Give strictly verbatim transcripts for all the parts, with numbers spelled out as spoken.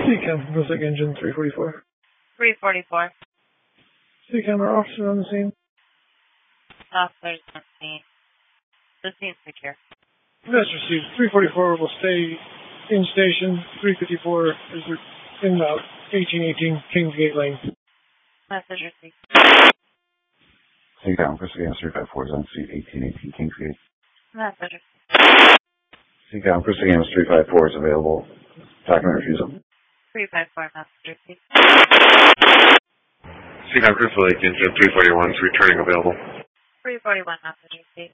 C-Cam, Cosec Engine three forty-four. three forty-four. C-Cam, our officer on the scene. Officers on scene. The scene's secure. That's received. three forty-four will stay in station. three fifty-four is in about eighteen eighteen Kingsgate Lane. Message received. C-Cam, Cosec Engine three fifty-four is on seat eighteen eighteen Kingsgate. Message received. C-Cam, Cosec Engine three fifty-four is available. Document refusal. three fifty-four, message received. C-Cam, Crystal Lake Engine three forty-one is returning available. three forty-one, message received.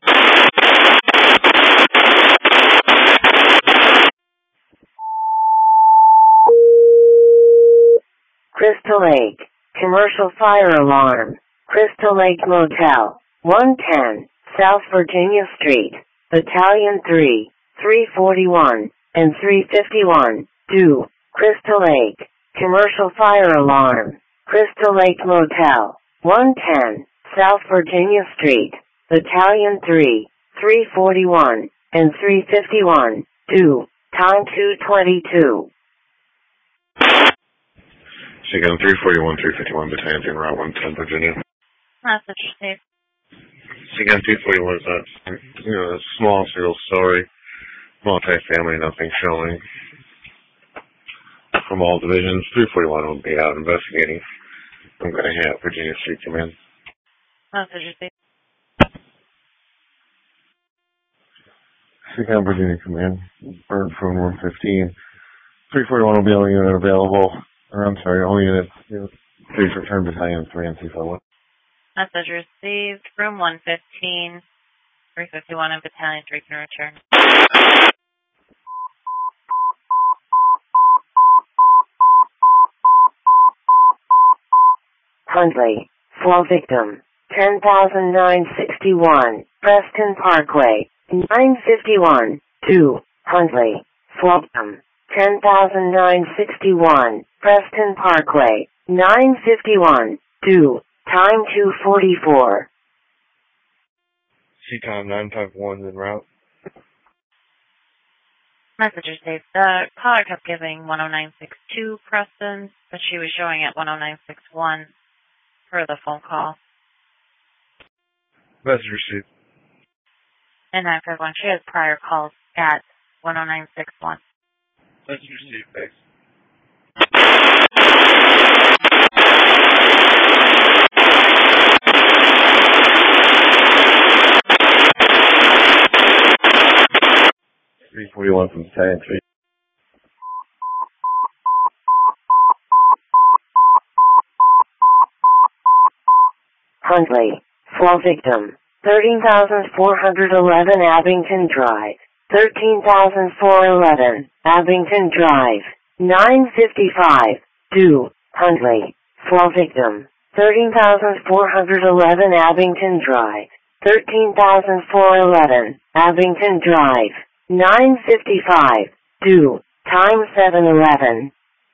Crystal Lake, commercial fire alarm. Crystal Lake Motel, one ten, South Virginia Street, Battalion three, three forty-one, and three fifty-one, due, Crystal Lake, commercial fire alarm. Crystal Lake Motel, one ten, South Virginia Street, Battalion three, three forty-one, and three fifty-one, due, time two twenty-two. C-Cam, three forty-one, three fifty-one, Battalion three, Route one ten, Virginia. Message received. C-Cam, three forty-one is not, you know, a small single story, multi-family, nothing showing. From all divisions, three forty-one will be out investigating. I'm going to have Virginia Street come in. Message received. C-Cam, Virginia Command, Bird phone one fifteen. three forty-one will be only unit available, or I'm sorry, only unit, please return Battalion three and C five one. Message received. Room one fifteen. three fifty-one and Battalion three can return. Huntley, fall victim, ten thousand nine hundred sixty-one, Preston Parkway, nine fifty-one, two, Huntley, fall victim, ten thousand nine hundred sixty-one, Preston Parkway, nine fifty-one, two, time two forty-four. C-Cam, nine five one en route. Message received. The caller kept giving one oh nine six two Preston, but she was showing at one oh nine six one for the phone call. Message received. And nine five one, she has prior calls at one oh nine six one. Message received, thanks. three forty-one from Battalion three. Huntley, fall victim, thirteen thousand four hundred eleven Abington Drive, thirteen thousand four hundred eleven Abington Drive, nine fifty-five, due, Huntley, fall victim, thirteen thousand four hundred eleven Abington Drive, thirteen thousand four hundred eleven Abington Drive, nine fifty-five, due, time seven eleven.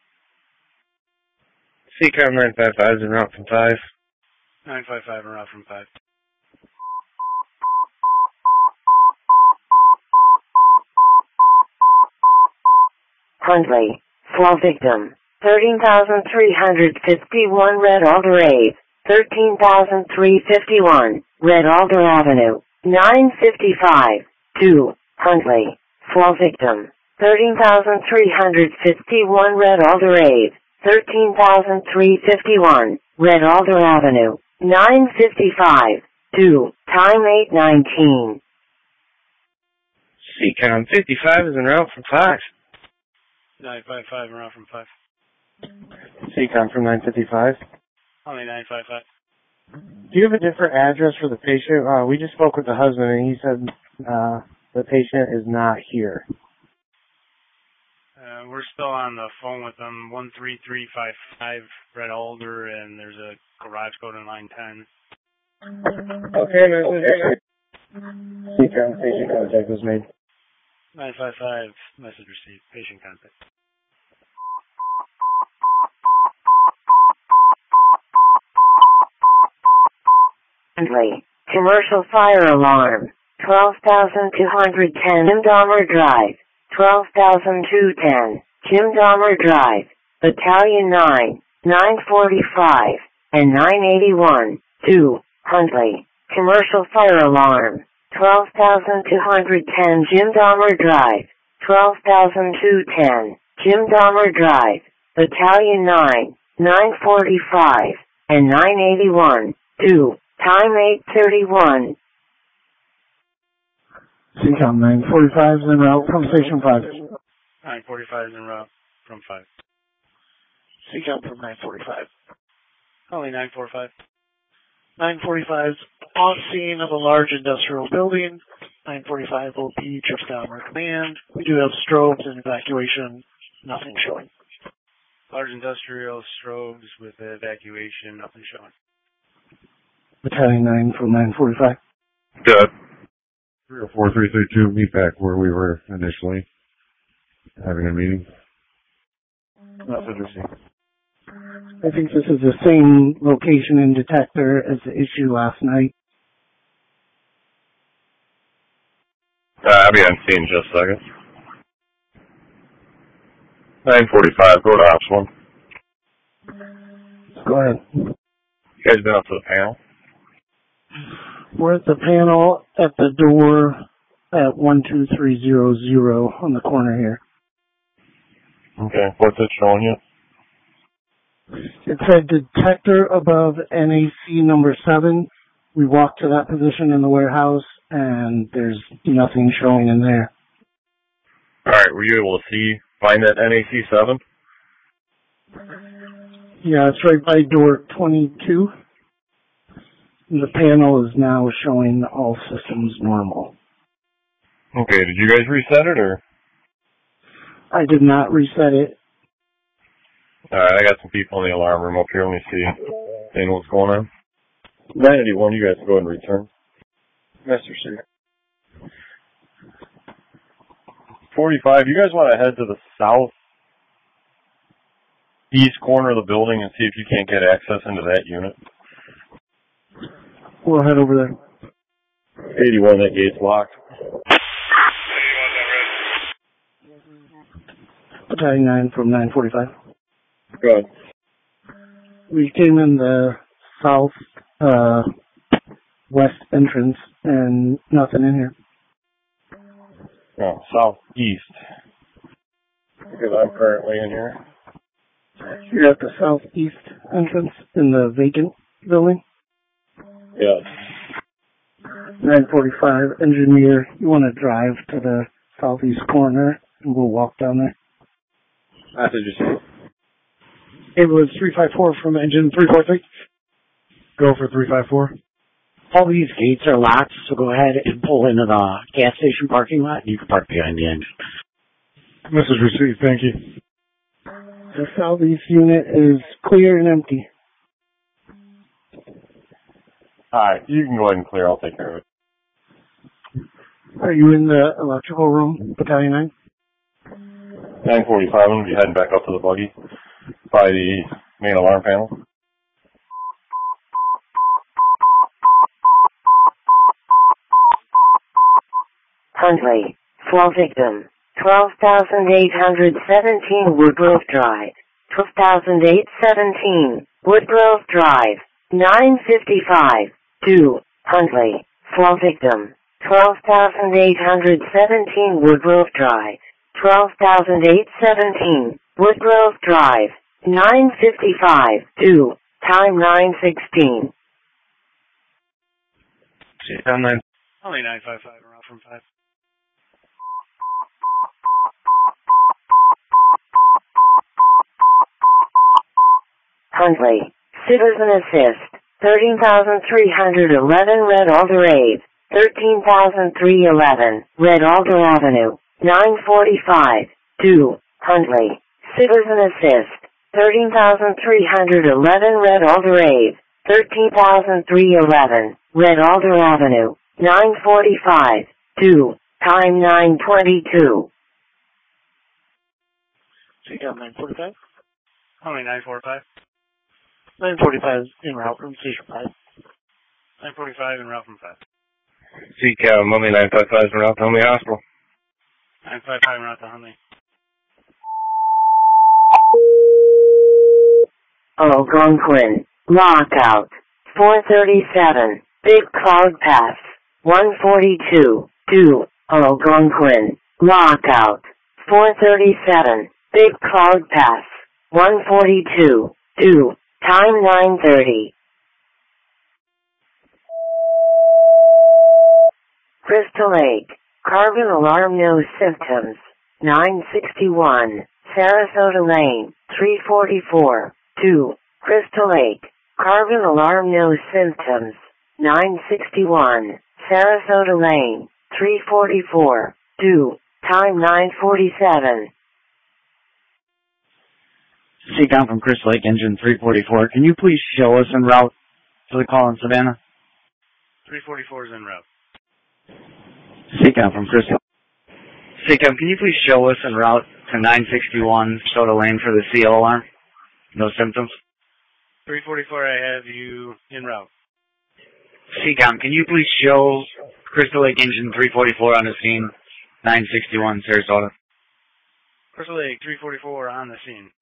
C-Cam, nine five five is en route from five. nine five five en route from five. Huntley, fall victim, thirteen thousand three hundred fifty-one Red Alder Ave, thirteen thousand three hundred fifty-one, Red Alder Avenue, nine fifty-five, two, Huntley, fall victim, thirteen thousand three hundred fifty-one Red Alder Ave, thirteen thousand three hundred fifty-one, Red Alder Avenue, nine fifty-five, two, time eight nineteen. C-Cam, fifty-five is en route from five. nine five five en route from five. C-Cam from nine fifty-five. Only nine five five. Do you have a different address for the patient? Uh, we just spoke with the husband, and he said uh, the patient is not here. Uh, we're still on the phone with them. one three three five five Red Alder, and there's a garage code in line ten. Okay, okay. C-Cam, patient contact was made. nine five five, message received. Patient contact. Huntley, commercial fire alarm, twelve thousand two hundred ten Jim Dahmer Drive, twelve thousand two hundred ten Jim Dahmer Drive, Battalion nine, nine forty-five, and nine eighty-one, two, Huntley. Commercial fire alarm, twelve thousand two hundred ten Jim Dahmer Drive, twelve thousand two hundred ten Jim Dahmer Drive, Battalion nine, nine forty-five, and nine eighty-one, two, time eight thirty-one. C COM nine forty-five is en route from Station five. nine forty-five is en route from five. C COM from nine forty-five. Only nine forty-five. nine forty-five on scene of a large industrial building. nine forty-five will be trips down our command. We do have strobes and evacuation. Nothing showing. Large industrial strobes with evacuation. Nothing showing. Battalion nine from nine forty-five. Good. three oh four, three three two, meet back where we were initially having a meeting. Message received. I think this is the same location and detector as the issue last night. Uh, I'll be on scene in just a second. nine forty-five, go to Ops one. Go ahead. You guys been up to the panel? We're at the panel at the door at one two three zero zero on the corner here. Okay, what's it showing you? It said detector above N A C number seven. We walked to that position in the warehouse, and there's nothing showing in there. Alright, were you able to see, find that N A C seven? Yeah, it's right by door twenty-two. The panel is now showing all systems normal. Okay, did you guys reset it, or? I did not reset it. Alright, I got some people in the alarm room up here. Let me see. They know what's going on. nine eighty-one, you guys go ahead and return. Master C. forty-five, you guys want to head to the south east corner of the building and see if you can't get access into that unit. We'll head over there. eighty-one, that gate's locked. Battalion nine from nine forty-five. Go ahead. We came in the south uh, west entrance and nothing in here. No, southeast. Because I'm currently in here. You're at the southeast entrance in the vacant building. Yeah. nine forty-five, engineer, you want to drive to the southeast corner and we'll walk down there. That's what you say. It was three five four from engine three four three. Go for three five four. All these gates are locked, so go ahead and pull into the gas station parking lot, and you can park behind the engine. Message received, thank you. The southeast unit is clear and empty. Alright, you can go ahead and clear. I'll take care of it. Are you in the electrical room, Battalion nine? nine forty-five, I'm going to be heading back up to the buggy by the main alarm panel. Huntley, fall victim, twelve thousand eight hundred seventeen Woodgrove Drive, twelve thousand eight hundred seventeen Woodgrove Drive, nine fifty-five, two, Huntley, fall victim, twelve thousand eight hundred seventeen Woodgrove Drive, twelve thousand eight hundred seventeen Woodgrove Drive, nine fifty-five, two, time nine sixteen. nine. Only nine five five around from five. Huntley, citizen assist, thirteen thousand three hundred eleven Red Alder Ave, thirteen thousand three hundred eleven Red Alder Avenue, nine forty-five, two, Huntley, citizen assist, thirteen thousand three hundred eleven Red Alder Ave, thirteen thousand three hundred eleven Red Alder Avenue, nine forty-five, two, time nine twenty-two. So you got nine forty-five? Only nine forty-five. nine forty-five is en route from Station five. nine forty-five and route from five. C CAM, only nine five five is around to Huntley Hospital. nine five five and route to Huntley. Algonquin. Lockout. four thirty-seven. Big Cloud Pass. one forty-two. two. Algonquin. Lockout. four thirty-seven. Big Cloud Pass. one forty-two. two. Time nine thirty. Crystal Lake. Carbon alarm no symptoms. nine sixty-one. Sarasota Lane. three forty-four. two. Crystal Lake. Carbon alarm no symptoms. nine sixty-one. Sarasota Lane. three forty-four. two. Time nine forty-seven. C COM from Crystal Lake, engine three forty-four. Can you please show us en route to the call in Savannah? three forty-four is en route. C COM from Crystal. C COM, can you please show us en route to nine sixty-one Soda Lane for the C O alarm? No symptoms? three forty-four, I have you en route. C COM, can you please show Crystal Lake engine three forty-four on the scene, nine sixty-one Sarasota? Crystal Lake, three forty-four on the scene.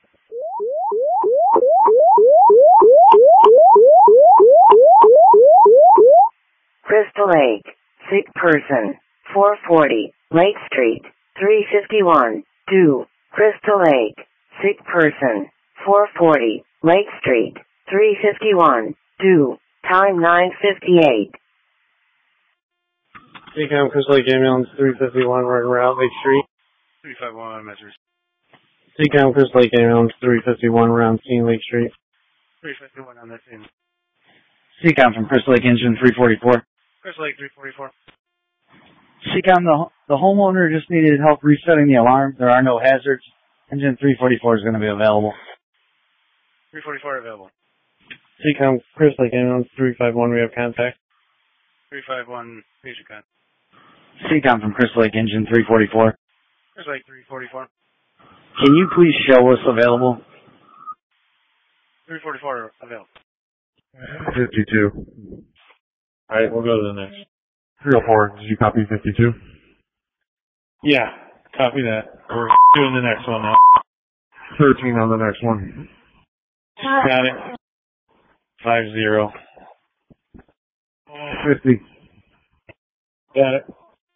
Crystal Lake. Sick person. four forty. Lake Street. three fifty-one. two. Crystal Lake. Sick person. four forty. Lake Street. three fifty-one. two. Time nine fifty-eight. C COM, Crystal Lake Ambulance three fifty-one, we're en route, Lake Street. three five one, measures. C COM, Crystal Lake Ambulance three fifty-one, around scene, Lake Street. three fifty-one on the scene. C COM from Crystal Lake engine three forty-four. Crystal Lake, three forty-four. C COM, the, the homeowner just needed help resetting the alarm. There are no hazards. Engine three forty-four is going to be available. three forty-four available. C COM, Crystal Lake Ambulance three five one, we have contact. three five one, patient con. C COM from Crystal Lake engine three forty-four. Crystal Lake, three forty-four. Can you please show us available? three forty-four available. fifty-two. Alright, we'll go to the next. three oh four, did you copy fifty-two? Yeah, copy that. We're doing the next one now. thirteen on the next one. Got it. five zero. fifty. Got it.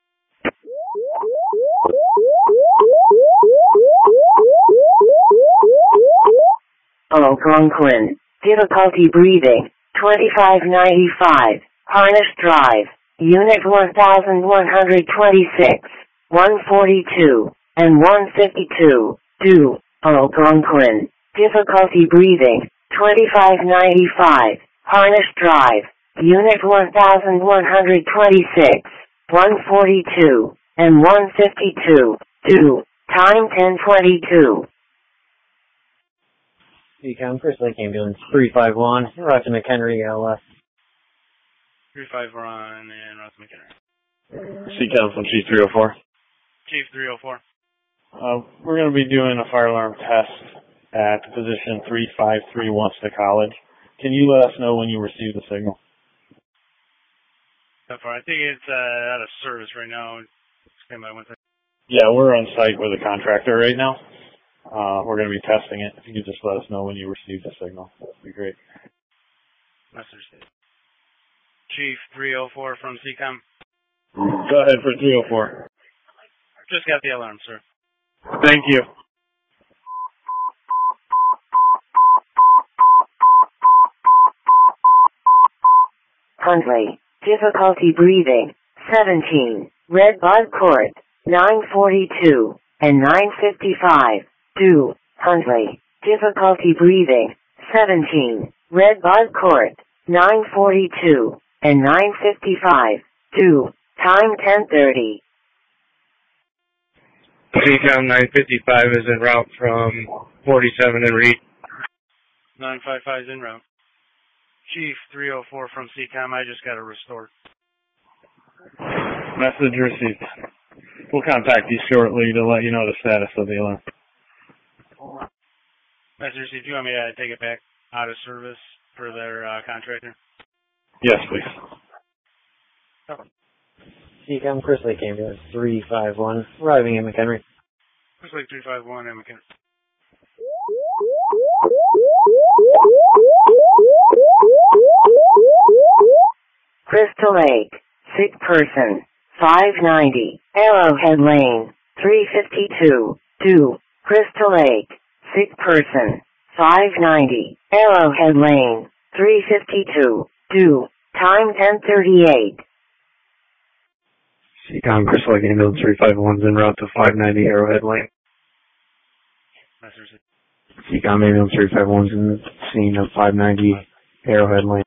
Algonquin. Difficulty breathing. twenty-five ninety-five. Harness Drive. Unit one thousand one hundred twenty-six. one forty-two. And one fifty-two. two. Algonquin. Difficulty breathing. twenty-five ninety-five. Harness Drive. Unit one thousand one hundred twenty-six. one forty-two. And one fifty-two. two. Time ten twenty-two. C COM, Crystal Lake Ambulance three five one, route to McHenry, L S. three five one and Ross McHenry. C COM from Chief three oh four. Chief, three oh four. Uh, we're going to be doing a fire alarm test at position three five three Wasta College. Can you let us know when you receive the signal? So far, I think it's uh, out of service right now. Stand by one second. Yeah, we're on site with a contractor right now. Uh, we're going to be testing it. If you could just let us know when you receive the signal, that would be great. Message. Chief, three oh four from C COM. Go ahead for three oh four. Just got the alarm, sir. Thank you. Huntley. Difficulty breathing. seventeen. Red Bud Court. nine forty-two. And nine fifty-five. two. Huntley. Difficulty breathing. seventeen. Red Bud Court. nine forty-two. And nine fifty-five. two. Time ten thirty. C COM nine fifty-five is en route from forty-seven and Reed. nine five five is en route. Chief, three oh four from C COM. I just got a restore. Message received. We'll contact you shortly to let you know the status of the alarm. Message received. Do you want me to take it back out of service for their uh, contractor? Yes, please. Okay. C COM, Crystal Lake Ambulance three five one, arriving in McHenry. Crystal Lake three five one and McHenry. Crystal Lake, sick person, five ninety, Arrowhead Lane, three fifty-two, two, Crystal Lake, sick person, five ninety, Arrowhead Lane, three fifty-two, two, time ten thirty-eight. Seacom Crystal Lake Ambulance three five one's en route to five ninety Arrowhead Lane. Seacom Ambulance three five one's in the scene of five ninety Arrowhead Lane.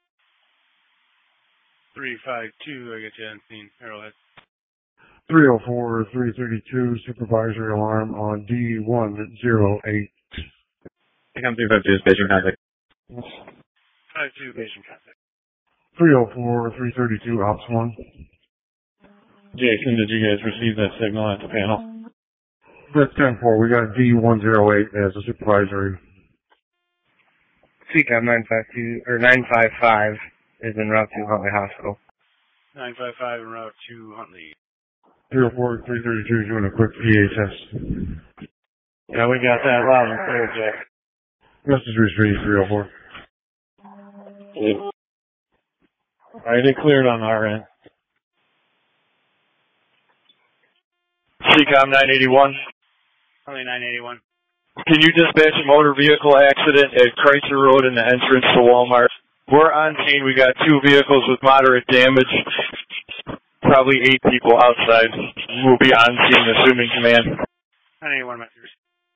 three five two, I get you on scene, Arrowhead. three oh four, three thirty-two, supervisory alarm on D one oh eight. Seacom three five two is patient contact. five two, patient contact. three oh four, three thirty-two, Ops one. Jason, did you guys receive that signal at the panel? That's ten four. We got D one oh eight as a supervisory. Seacom nine five two, or nine five five is en route to Huntley Hospital. nine five five en route to Huntley. three oh four, three thirty-two is doing a quick P A test. Yeah, we got that loud and clear, Jack. Message received, three oh four. Alright, it cleared on our end. Seacom nine eighty-one. Huntley nine eighty-one. Can you dispatch a motor vehicle accident at Chrysler Road in the entrance to Walmart? We're on scene. We got two vehicles with moderate damage. Probably eight people outside. We'll be on scene, assuming command. nine eighty-one, message.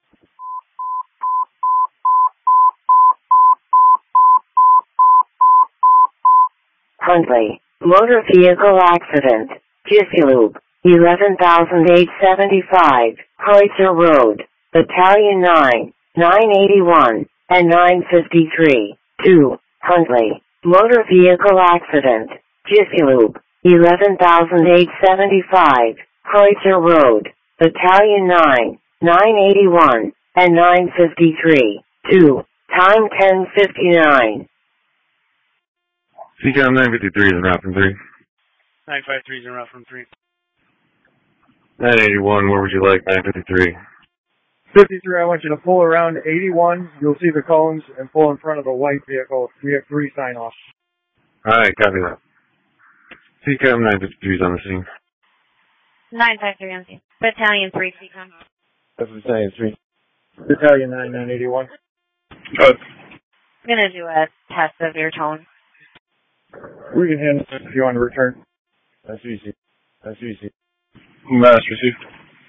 Huntley, motor vehicle accident, Jiffy Lube, eleven thousand eight hundred seventy-five, Kreutzer Road, Battalion nine, nine eighty-one, and nine fifty-three, two, Huntley, motor vehicle accident, Jiffy Lube, eleven thousand eight hundred seventy-five, Kreutzer Road, Battalion nine, nine eighty-one, and nine fifty-three, two, time ten fifty-nine. Seacom nine fifty-three is en route from three. nine five three is en route from three. nine eighty-one, where would you like nine fifty-three? fifty-three, I want you to pull around eighty-one. You'll see the cones and pull in front of the white vehicle. We have three sign-offs. Alright, copy that. Seacom nine fifty-three is on the scene. nine five three on scene. Battalion three, Seacom. That's Battalion three. Battalion nine, nine eighty-one. I'm going to do a test of your tone. We can handle it if you want to return. That's easy. That's easy. Mass received.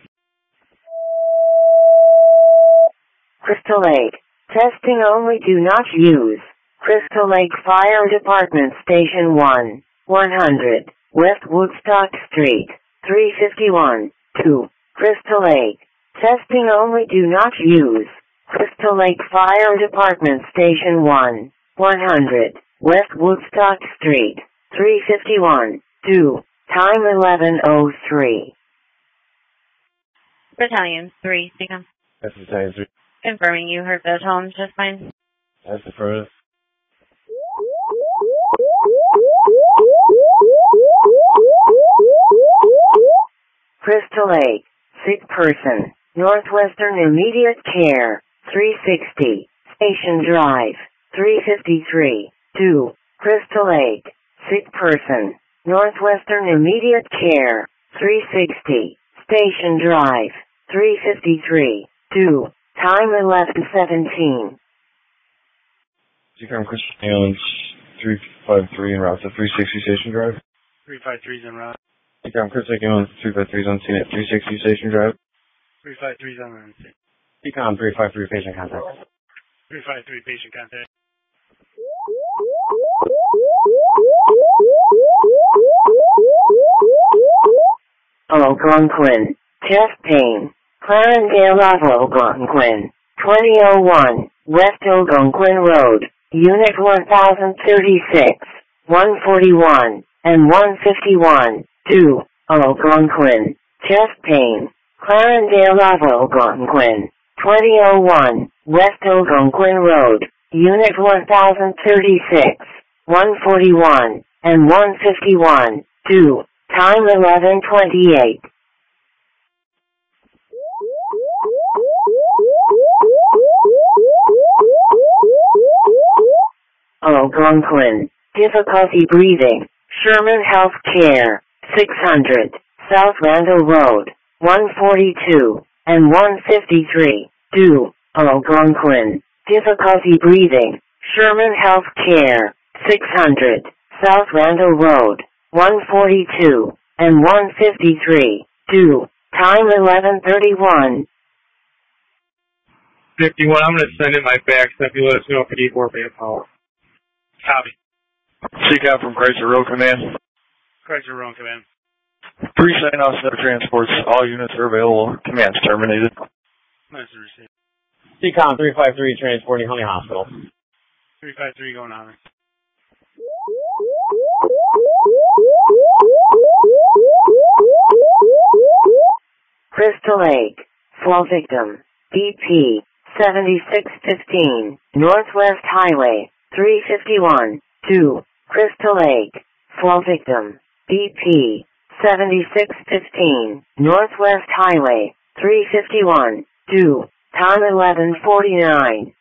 Crystal Lake, testing only, do not use. Crystal Lake Fire Department Station one, one hundred, West Woodstock Street, three fifty-one, two, Crystal Lake, testing only, do not use. Crystal Lake Fire Department Station one, one hundred, West Woodstock Street, three fifty-one, two, time eleven oh three. Battalion three, Seacom. That's Battalion three. Confirming you heard the tone just fine. That's the furthest. Crystal Lake, sick person, Northwestern Immediate Care, three sixty, Station Drive, three fifty-three, two, Crystal Lake, sick person, Northwestern Immediate Care, three sixty, Station Drive, three fifty-three, two, time eleven seventeen. Seacom Crystal Ambulance three five three en route to three sixty Station Drive. three five three is en route. Seacom Crystal Ambulance three five three is on scene at three sixty Station Drive. three five three is on scene. Seacom three five three, patient contact. three five three, patient contact. Algonquin, chest pain, Clarendale Algonquin, twenty oh one, West Algonquin Road, Unit one thousand thirty-six, one forty-one, and one fifty-one, two, Algonquin, chest pain, Clarendale Algonquin, twenty oh one, West Algonquin Road, Unit one thousand thirty-six, one forty-one, and one fifty-one, two, time eleven twenty-eight. Algonquin, difficulty breathing, Sherman Healthcare, six hundred, South Randall Road, one forty-two, and one fifty-three, due, Algonquin, difficulty breathing. Sherman Healthcare, six hundred, South Randall Road, one forty-two, and one fifty-three, due, time eleven thirty-one. fifty-one, I'm going to send in my fax. If you let us know if you need more manpower. Copy. C COM from Chrysler Road Command. Chrysler Road Command. Three sign-offs, no transports. All units are available. Command's terminated. Message received. C COM three five three transporting Honey Hospital. three five three going on. Crystal Lake, fall victim, B P, seventy-six fifteen, Northwest Highway, three fifty-one, two, Crystal Lake, fall victim, B P, seventy-six fifteen, Northwest Highway, three fifty-one, two, time eleven forty-nine.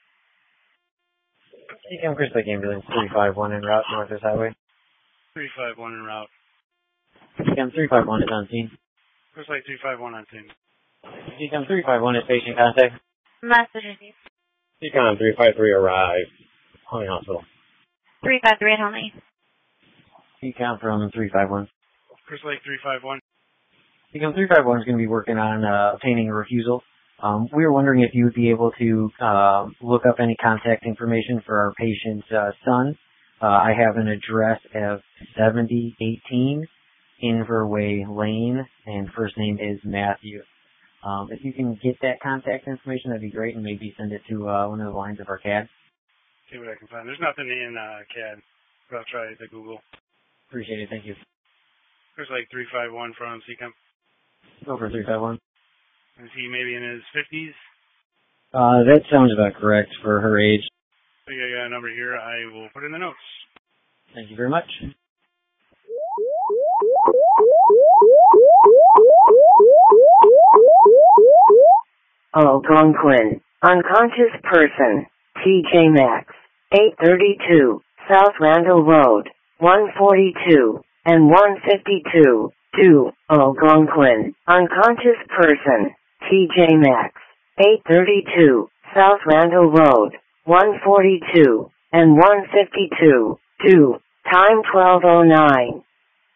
C COM Crystal Lake Ambulance three five one en route, Northwest Highway. three five one en route. C COM three five one is on scene. Crystal Lake three five one on scene. C COM three five one is patient contact. Message received. C COM three five three arrive, Honey Hospital. three five three at Honey. C COM from three five one. Crystal Lake three five one. C COM three five one is going to be working on uh, obtaining a refusal. Um, we were wondering if you would be able to uh, look up any contact information for our patient's uh, son. Uh, I have an address of seventy eighteen Inverway Lane, and first name is Matthew. Um, if you can get that contact information, that'd be great, and maybe send it to uh, one of the lines of our C A D. See what I can find. There's nothing in uh, C A D, but I'll try the Google. Appreciate it. Thank you. Crystal Lake three five one from C COM. Over three five one. Is he maybe in his fifties? Uh, that sounds about correct for her age. I think I got a number here. I will put in the notes. Thank you very much. Algonquin, unconscious person, T J Maxx, eight thirty-two, South Randall Road, one forty-two, and one fifty-two, two, Algonquin, unconscious person, T J Maxx, eight thirty-two, South Randall Road, one forty-two, and one fifty-two, two, time twelve oh nine.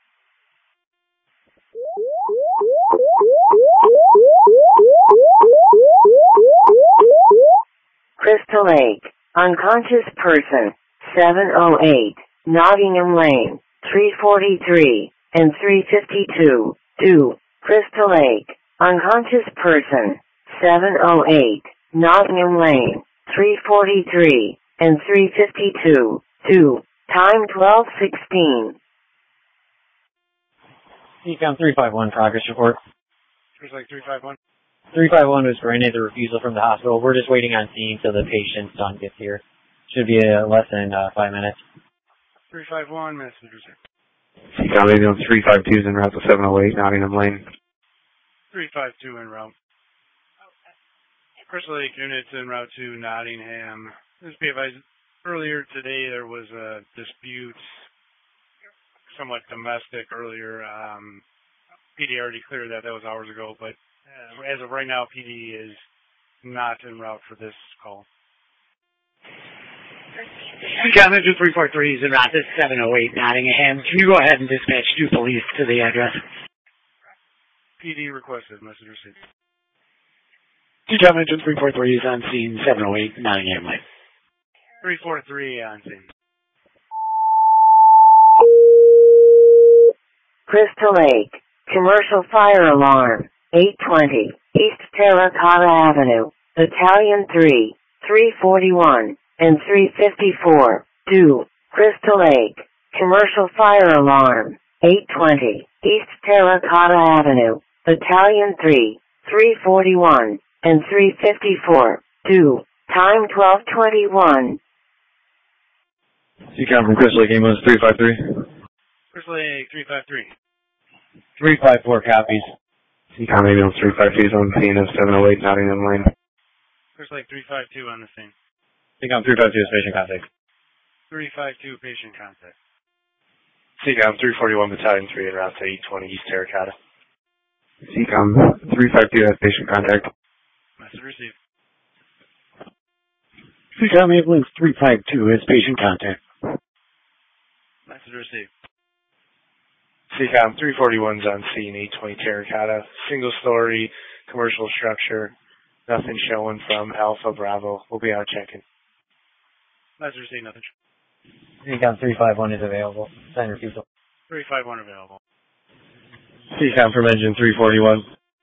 Crystal Lake, unconscious person, seven oh eight, Nottingham Lane, three forty-three, and three fifty-two, two, Crystal Lake, unconscious person, seven oh eight, Nottingham Lane, three forty-three, and three fifty-two, two, time twelve sixteen. C COM three five one progress report. Crystal Lake three five one. three five one was granted the refusal from the hospital. We're just waiting on scene till the patient's son gets here. Should be uh, less than uh, five minutes. three five one, message received. C COM ambulance three five two is en route to seven oh eight, Nottingham Lane. three five two en route. Crystal Lake units en route to Nottingham. Just be advised, earlier today there was a dispute, somewhat domestic earlier. Um, P D already cleared that. That was hours ago, but uh, as of right now, P D is not en route for this call. COM Engine three four three is en route to seven oh eight Nottingham. Can you go ahead and dispatch two police to the address? P D requested. Message received. COM Engine three four three is on scene, seven oh eight Nottingham Lane. three four three on scene. Crystal Lake, commercial fire alarm, eight twenty, East Terracotta Avenue, Battalion three, three forty-one, and three fifty-four, due, Crystal Lake, commercial fire alarm, eight twenty, East Terracotta Avenue, Battalion three, three forty-one, and three fifty-four, due, time twelve twenty-one. C COM from Crystal Lake Ambulance three five three. Crystal Lake three five three. three five four copies. C COM ambulance three five two is on scene of seven oh eight Nottingham Lane. Crystal Lake three five two on the scene. C COM three five two is patient contact. three five two patient contact. C C COM three forty-one Battalion three en route to eight twenty East Terracotta. C COM three five two has patient contact. Message received. C COM Ambulance three five two has patient contact. Message received. C COM three forty-one's on scene, eight twenty Terracotta. Single story, commercial structure. Nothing showing from Alpha Bravo. We'll be out checking. Message received, nothing. C COM three five one is available. Sign refusal. three five one available. C COM from engine three forty-one.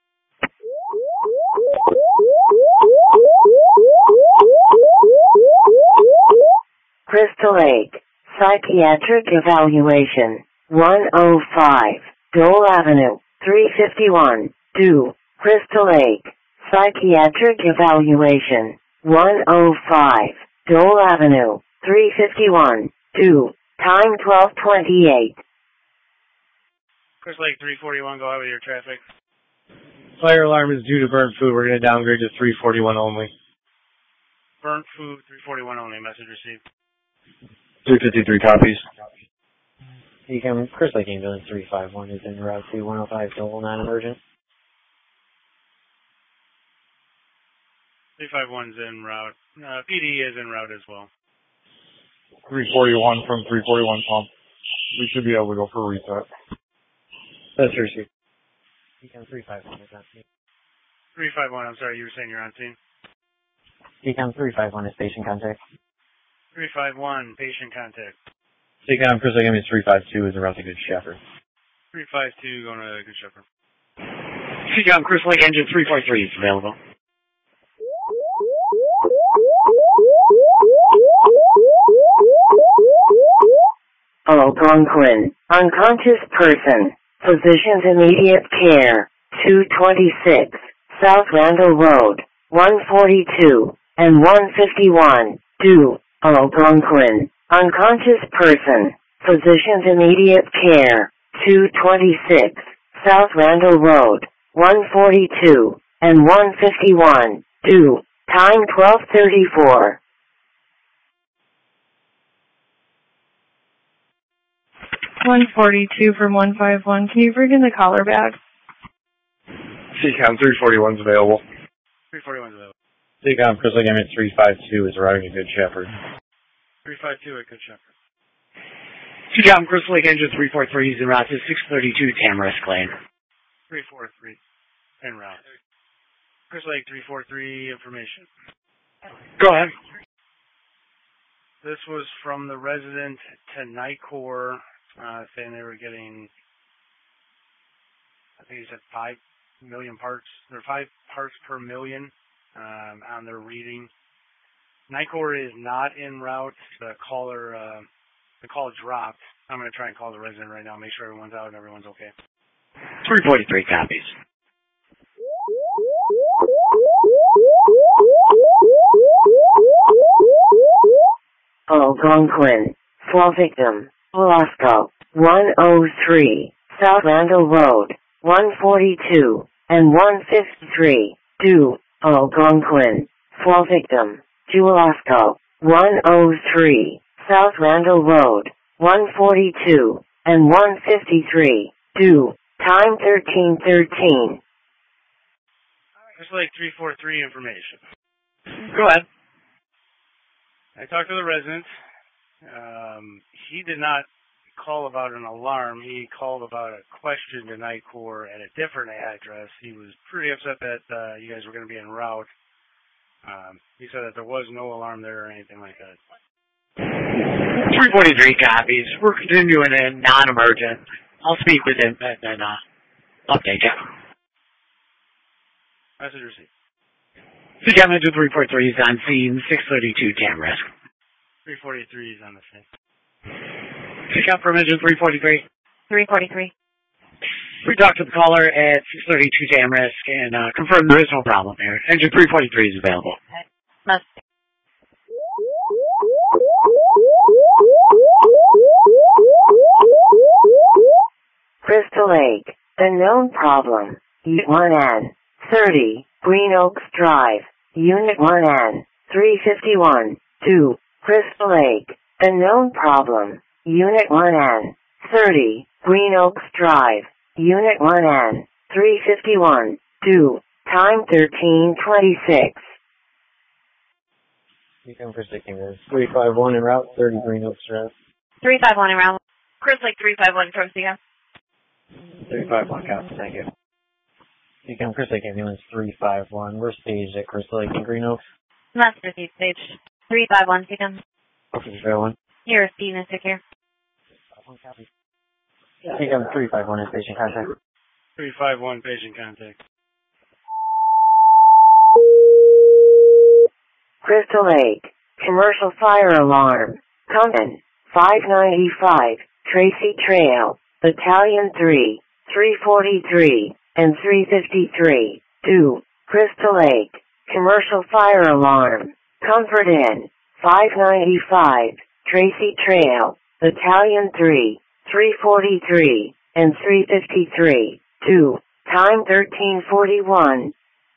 Crystal Lake, psychiatric evaluation, one oh five, Dole Avenue, three fifty-one, due, Crystal Lake, psychiatric evaluation, one oh five, Dole Avenue, three fifty-one, due, time twelve twenty-eight. Crystal Lake three forty-one, go ahead with your traffic. Fire alarm is due to burn food. We're going to downgrade to three forty-one only. Burnt food, three forty-one only, message received. three fifty-three copies. C COM Crystal Lake Ambulance three five one is en route to one oh five Dole, non-emergent. three five one's en route. Uh, P D is en route as well. three forty-one from three forty-one pump. We should be able to go for a reset. That's received. C COM three five one is on scene. three five one, I'm sorry, you were saying you're on scene? C COM three five one is patient contact. three five one, patient contact. C COM Crystal Lake Ambulance three five two is en route to Good Shepherd. three five two, going to Good Shepherd. C COM Crystal Lake Engine three forty-three is available. Algonquin, unconscious person, physician's immediate care, two twenty-six, South Randall Road, one forty-two, and one fifty-one, due, Algonquin, unconscious person, physician's immediate care, two twenty-six, South Randall Road, one forty-two, and one fifty-one, due, time twelve thirty-four. one forty-two from one five one. Can you bring in the collar back? C COM three forty-one's available. three forty-one's available. C COM Crystal Lake Ambulance three five two is arriving at Good Shepherd. three five two at Good Shepherd. C COM Crystal Lake Engine three forty-three is en route to six thirty-two Tamarisk Lane. three forty-three, en route. Crystal Lake three forty-three, information. Go ahead. This was from the resident to NICOR, uh, saying they were getting, I think he said five million parts, or five parts per million um, on their reading. NICOR is not en route. The caller, uh, the call dropped. I'm going to try and call the resident right now, make sure everyone's out and everyone's okay. three forty-three copies. Algonquin, fall victim, Velasco, one oh three, South Randall Road, one forty-two, and one fifty-three, due, Algonquin, fall victim, Velasco, one oh three, South Randall Road, one forty-two, and one fifty-three, due, time thirteen thirteen. It's like three forty-three information. Go ahead. I talked to the resident. Um, he did not call about an alarm. He called about a question to NICOR at a different address. He was pretty upset that uh, you guys were going to be en route. Um, he said that there was no alarm there or anything like that. three forty-three copies. We're continuing in non-emergent. I'll speak with him and then uh, update you. Message received. C COM Engine three forty-three is on scene, six thirty-two Tamarisk. three forty-three is on the scene. C COM from Engine three forty-three. three forty-three. We talked to the caller at six thirty-two Tamarisk and uh, confirmed there is no problem there. Engine three forty-three is available. Okay. Must. Crystal Lake, the known problem, Unit one N, thirty, Green Oaks Drive, Unit one N, three fifty-one, two, Crystal Lake, the known problem, Unit one N, thirty, Green Oaks Drive, Unit one N, three fifty-one, two, time thirteen twenty-six. You come for sticking this. three five one en route, thirty Green Oaks Drive. three five one around. Chris Lake three five one from Seacom. three five one, copy, thank you. Seacom Chris Lake Ambulance three five one. We're staged at Chris Lake and Green Oaks. That's received stage three five one, Seacom. Okay, three five one. Here, Steve and here. One copy. Seacom three five one is patient contact. three five one patient contact. Crystal Lake, commercial fire alarm, Compton, five ninety-five, Tracy Trail, Battalion three, three forty-three, and three fifty-three, two, Crystal Lake, commercial fire alarm, Comfort Inn, five ninety-five, Tracy Trail, Battalion three, three forty-three, and three fifty-three, two, time thirteen forty-one.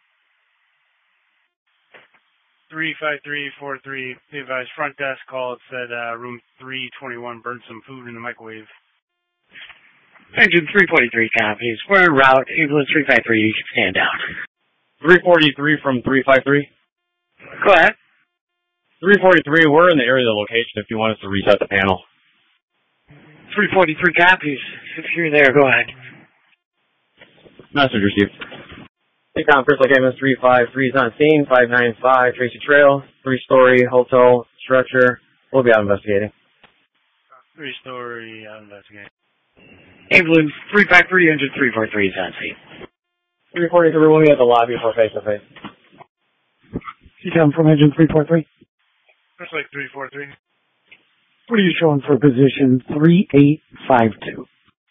three five three four three, be advised, front desk called, said uh, room three twenty-one burned some food in the microwave. Engine three forty-three copies. We're en route. Ambulance three five three, you can stand down. three forty-three from three five three. Go ahead. three forty-three, we're in the area of the location if you want us to reset the panel. three forty-three copies. If you're there, go ahead. Message received. Seacom Chris Lake Ambulance three five three is on scene, five ninety-five Tracy Trail, three-story hotel structure. We'll be out investigating. Three-story out investigating. Ambulance three five three, engine three forty-three is on scene. three forty-three, we'll be at the lobby for face-to-face. Seacom from engine three forty-three. Looks like three four three. What are you showing for position three eight five two?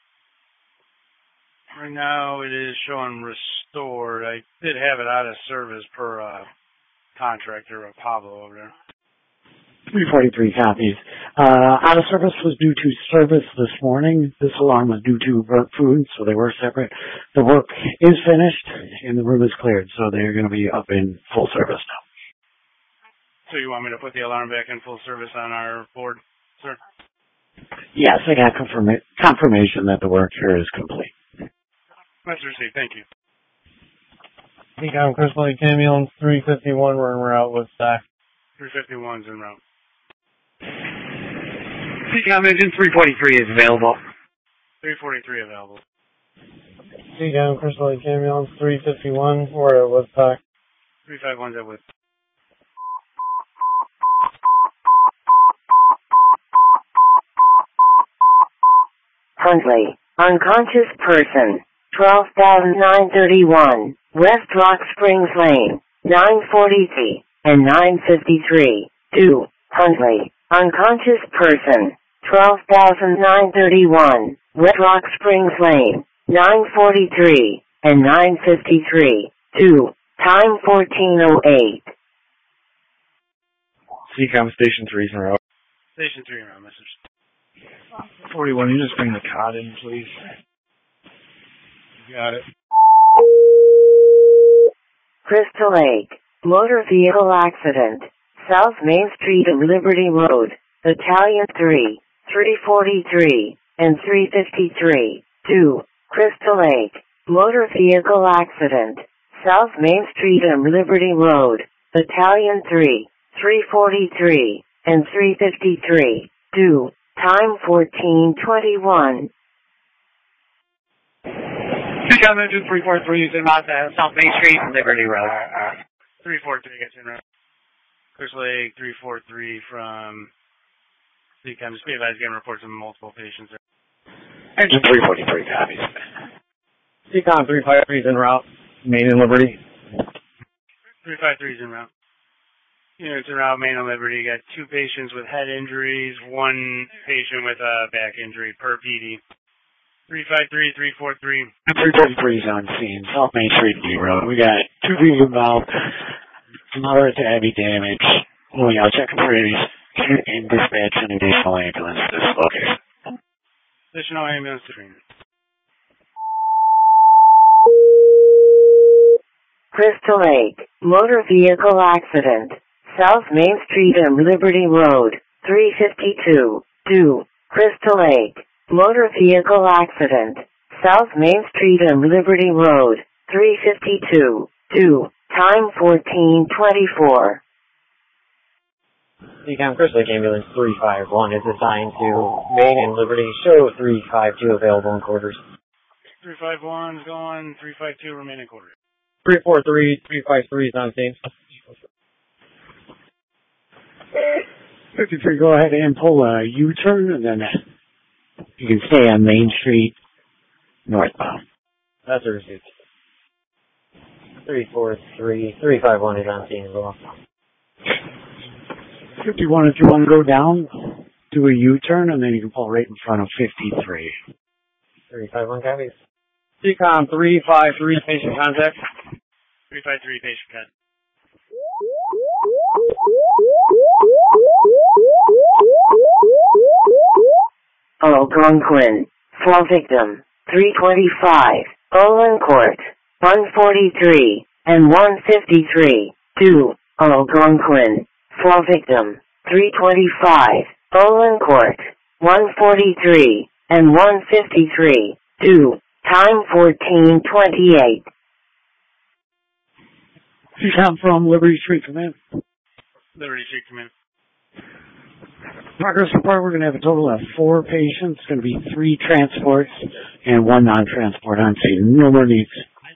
Right now it is showing restored. I did have it out of service per uh, contractor, uh, Pablo over there. three forty-three copies. Uh, out of service was due to service this morning. This alarm was due to burnt food, so they were separate. The work is finished and the room is cleared, so they're going to be up in full service now. So you want me to put the alarm back in full service on our board, sir? Yes, I got confirma- confirmation that the work here is complete. Message received. Thank you. Seacom Chris Lake Ambulance three fifty-one, we're en route with staff. three fifty-one's en route. Seacom engine three forty-three is available. three forty-three available. Seacom Chris Lake Ambulance three fifty-one, we're at Woodstock. three fifty-one's at Woodstock. Huntley, unconscious person, twelve thousand nine thirty-one, West Rock Springs Lane, nine forty-three, and nine fifty-three, two, Huntley, unconscious person, twelve thousand nine thirty-one, West Rock Springs Lane, nine forty-three, and nine fifty-three, two, time fourteen oh eight. Seacom Station three is en route. Station three en route, message. forty-one, you just bring the cot in, please. Got it. Crystal Lake, motor vehicle accident, South Main Street and Liberty Road, Battalion three, three forty-three, and three fifty-three, two, Crystal Lake, motor vehicle accident, South Main Street and Liberty Road, Battalion three, three forty-three, and three fifty-three, two, time fourteen twenty-one. Seacom engine three forty-three is en route to South Main Street and Liberty Road. three forty-three gets en route. Chris Lake three forty-three from Seacom. Just be advised, getting reports of multiple patients. Engine three forty-three copies. Seacom three five three is en route, Main and Liberty. three fifty-three is en route. Units en route, Main and Liberty. Got two patients with head injuries, one patient with a back injury per P D. three fifty-three, three forty-three. three forty-three is on scene, South Main Street, B Road. We got two people involved, moderate to heavy damage. Moving out, checking for any and dispatch an additional ambulance to this location. Additional ambulance to train. Crystal Lake, motor vehicle accident, South Main Street and Liberty Road, three fifty-two, two, Crystal Lake, Motor vehicle accident. South Main Street and Liberty Road. three fifty-two. two. Time fourteen twenty-four. Seacom Crystal Lake Ambulance three five one is assigned to Main and Liberty. Show three five two available in quarters. three five one's going, three five two remaining quarter. three four three, three five three is on scene. fifty-three, go ahead and pull a U-turn, and then you can stay on Main Street northbound. That's a receipt. three four three, three five one is on scene as well. fifty-one, if you want to go down, do a U-turn, and then you can pull right in front of fifty-three. three five one copies. Seacom three five three, patient contact. three five three, patient contact. Algonquin. Fall victim. three twenty-five. Olin Court. one forty-three and one fifty-three. two. Algonquin. Fall victim. three twenty-five. Olin Court. one forty-three and one fifty-three. two. Time fourteen twenty-eight. Seacom from Liberty Street, come in. Liberty Street, come in. Progress report, we're going to have a total of four patients. It's going to be three transports and one non-transport on scene. No more needs.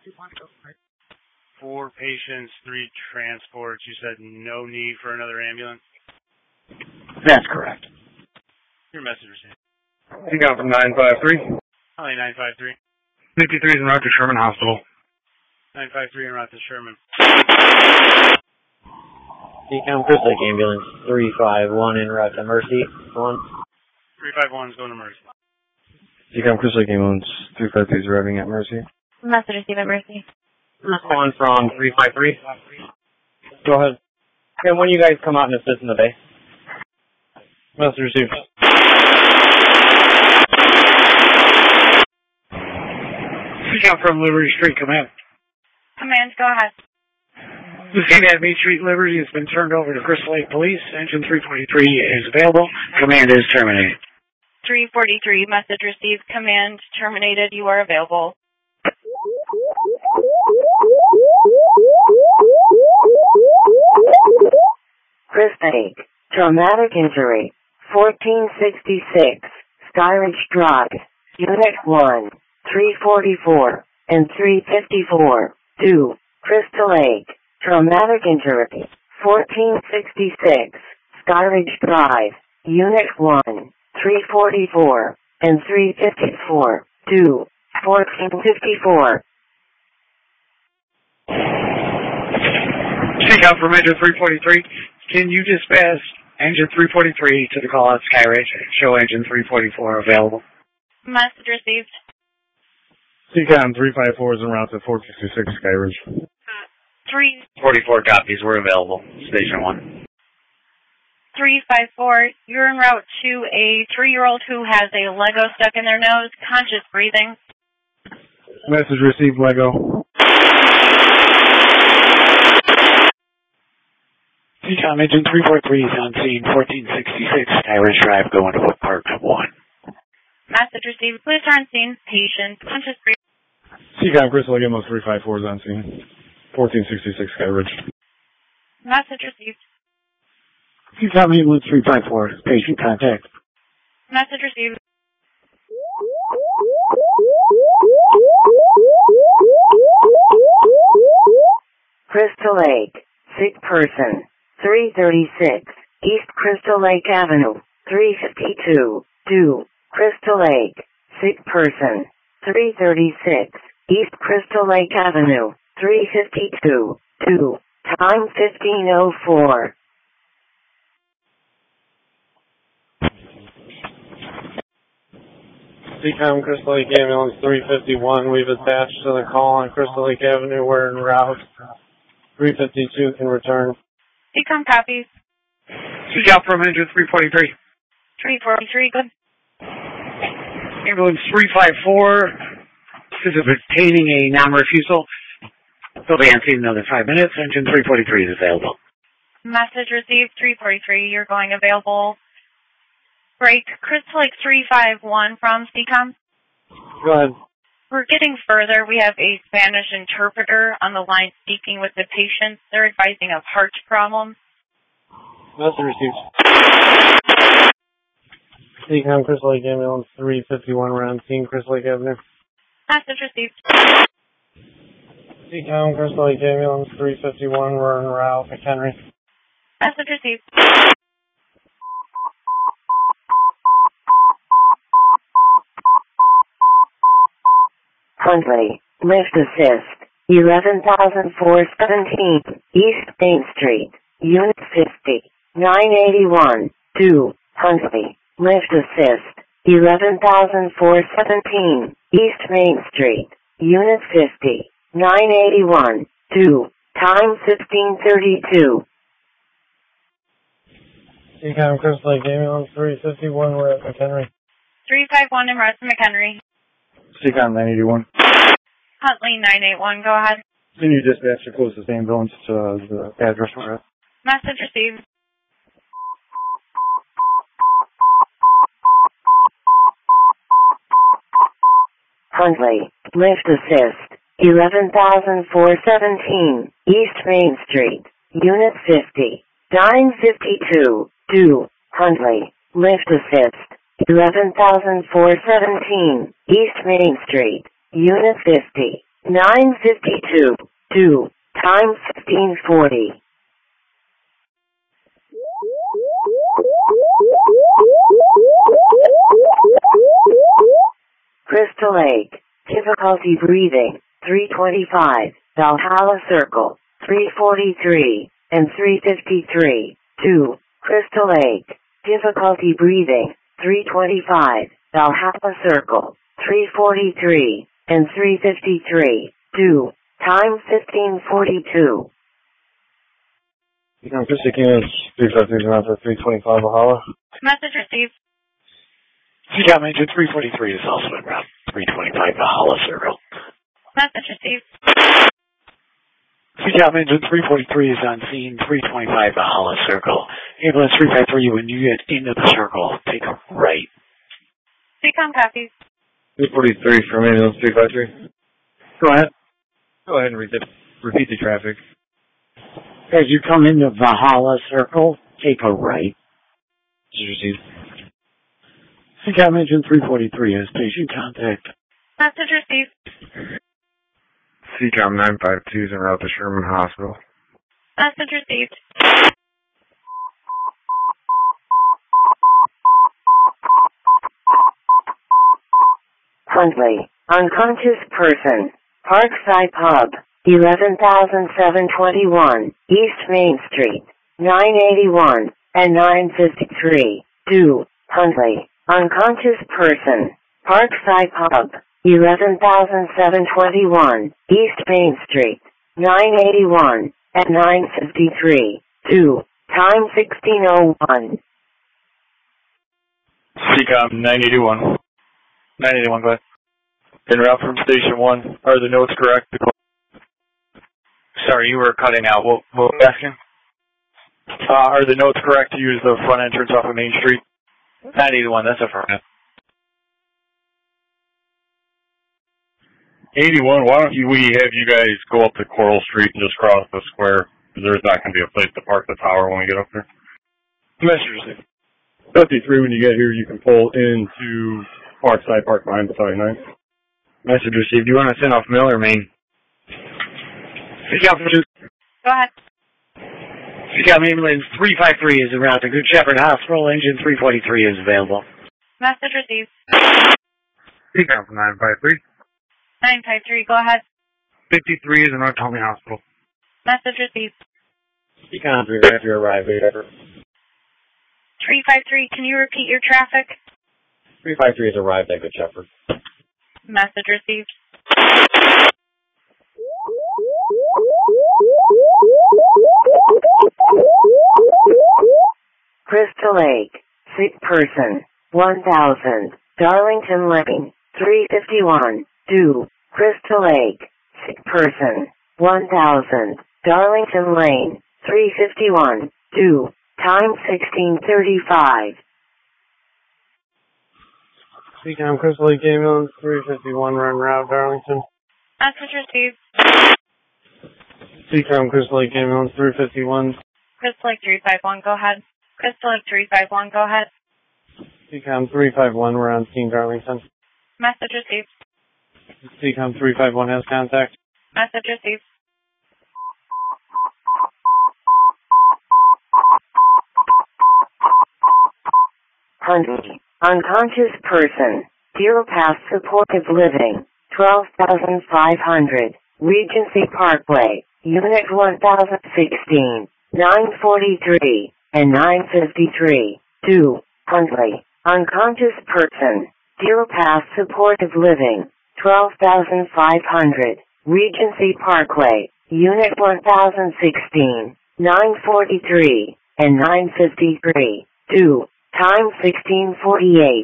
Four patients, three transports. You said no need for another ambulance? That's correct. Your message received. You got from nine five three. Holly nine five three. fifty-three is en route to Sherman Hospital. nine five three en route to Sherman. Seacom Crystal Lake Ambulance three five one en route to Mercy. one. three five one's going to Mercy. Seacom Crystal Lake Ambulance three five two is arriving at Mercy. Message received at Mercy. Calling from three five three. Go ahead. Can one of you guys come out and assist in the bay? Message received. Seacom from Liberty Street, come in. Command, go ahead. The scene at Main Street Liberty has been turned over to Crystal Lake Police. Engine three forty-three is available. Command is terminated. three forty-three, message received. Command terminated. You are available. Crystal Lake. Traumatic injury. fourteen sixty-six. Skyridge Drive. Unit one. three forty-four and three fifty-four. two. Crystal Lake. Traumatic injury. fourteen sixty-six. Skyridge Drive. Unit one. three forty-four and three fifty-four. two. fourteen fifty-four. Seacom from engine three forty-three. Can you dispatch engine three forty-three to the call out Skyridge and show engine three forty-four available? Message received. Seacom three five four is en route to four sixty-six Skyridge. Three. forty-four copies. We're available. Station one. three five four, you're en route to a three-year-old who has a Lego stuck in their nose, conscious breathing. Message received, Lego. Seacom engine three forty-three is on scene, fourteen sixty-six Skyridge Drive, going to Wood Park one. Message received. Police are on scene. Patient, conscious breathing. Seacom Crystal Lake Ambulance three five four is on scene, fourteen sixty-six Skyridge. Message received. Seacom ambulance three five four, patient contact. Message received. Crystal Lake. Sick person. three thirty-six. East Crystal Lake Avenue. three fifty-two. two. Crystal Lake. Sick person. three thirty-six. East Crystal Lake Avenue. three fifty-two. two. Time fifteen oh four. Seacom Crystal Lake Ambulance three fifty-one, we've attached to the call on Crystal Lake Avenue. We're en route. three fifty-two can return. Seacom copies. Seacom from engine three forty-three. three forty-three, good. Ambulance three five four is obtaining a non-refusal. They'll be on scene in another five minutes. Engine three forty-three is available. Message received. three forty-three, you're going available. Break. Crystal Lake three five one from C COM. Go ahead. We're getting further. We have a Spanish interpreter on the line speaking with the patient. They're advising of heart problems. Message received. C COM, Crystal Lake Ambulance three fifty-one, we're on scene, Crystal Lake Avenue. Message received. C COM, Crystal Lake Ambulance three fifty-one, we're en route, McHenry. Message received. Huntley, lift assist, eleven thousand four hundred seventeen, East Main Street, Unit fifty, nine eighty-one, two, Huntley, lift assist, eleven thousand four hundred seventeen, East Main Street, Unit fifty, nine eighty-one, two, time fifteen thirty-two. C COM, Crystal Lake Ambulance three fifty-one, we're at McHenry. three five one in Russ McHenry. C COM nine eighty-one. Huntley nine eight one, go ahead. Senior dispatch to closest ambulance to the address we're at. Message received. Huntley, lift assist, eleven thousand four hundred seventeen, East Main Street, Unit fifty, nine fifty-two, two, Huntley, lift assist, eleven thousand four hundred seventeen, East Main Street, Unit fifty, nine fifty-two, two, time fifteen forty. Crystal Lake, difficulty breathing, three twenty-five, Valhalla Circle, three forty-three, and three fifty-three, two, Crystal Lake, difficulty breathing, three twenty-five, Valhalla Circle, three forty-three, and three fifty-three, two, time fifteen forty-two. C COM, Crystal Lake Ambulance three fifty-three, around for three twenty-five, Valhalla. Message received. C COM engine three forty-three is also en route. three twenty-five Valhalla Circle. Message received. C COM engine three forty-three is on scene. three twenty-five Valhalla Circle. Ambulance three five three, when you get into the circle, take a right. C COM copies. three forty-three from ambulance three five three. Go ahead. Go ahead and repeat, repeat the traffic. As you come into Valhalla Circle, take a right. Received. C COM engine three forty-three has patient contact. Message received. C COM nine five two is en route to Sherman Hospital. Message received. Huntley, unconscious person, Parkside Pub, eleven thousand seven hundred twenty-one, East Main Street, nine eighty-one, and nine fifty-three, two, Huntley, unconscious person, Parkside Pub, eleven thousand seven hundred twenty-one, East Main Street, nine eighty-one, and nine fifty-three, two, time sixteen oh one. C COM nine eighty-one. nine eighty-one, go ahead. En route from station one. Are the notes correct? Sorry, you were cutting out. What, what were you asking? Uh, are the notes correct to use the front entrance off of Main Street? nine eighty-one, that's affirmative. eighty-one, why don't you, we have you guys go up to Coral Street and just cross the square? There's not going to be a place to park the tower when we get up there. Message. fifty-three, when you get here, you can pull into Parkside Park behind Battalion nine. Message received. Do you want to send off Miller, Maine? C COM, Go ahead. C COM ambulance three five three is en route to Good Shepherd Hospital. Engine three forty-three is available. Message received. C COM from nine five three. nine five three, go ahead. fifty-three is in North Tommy Hospital. Message received. C COM, three five three arrived, whatever. three five three, can you repeat your traffic? three five three has arrived at Good Shepherd. Message received. Crystal Lake, sick person, one thousand, Darlington Lane, three fifty-one, two, Crystal Lake, sick person, one thousand, Darlington Lane, three fifty-one, two, time sixteen thirty-five. Seacom Crystal Lake Ambulance three fifty-one run route Darlington. Message received. Seacom Crystal Lake Ambulance three fifty-one. Crystal Lake three five one, go ahead. Crystal Lake three five one, go ahead. Seacom three five one, we're on scene Darlington. Message received. Seacom three five one has contact. Message received. Huntley, unconscious person, Deer Pass Supportive Living, twelve thousand five hundred, Regency Parkway, Unit one thousand sixteen, nine forty-three, and nine fifty-three. two. Huntley, unconscious person, Deer Pass Supportive Living, twelve thousand five hundred, Regency Parkway, Unit one thousand sixteen, nine forty-three, and nine fifty-three. two. Time sixteen forty-eight.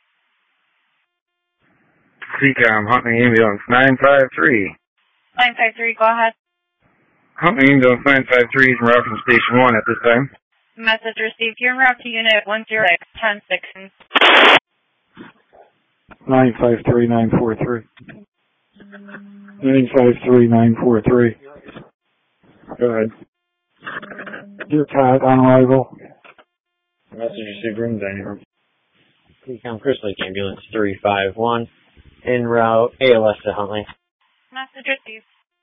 Seacom, Huntley Ambulance nine five three. nine five three, go ahead. Huntley Ambulance nine five three is en route from Station one at this time. Message received. You're en route to Unit one zero six, ten six. nine five three nine four three. nine five three nine four three. Go ahead. Dear Todd, on arrival. Message received, room dining room. Seacom Crystal Lake Ambulance three five one, en route A L S to Huntley. Message received.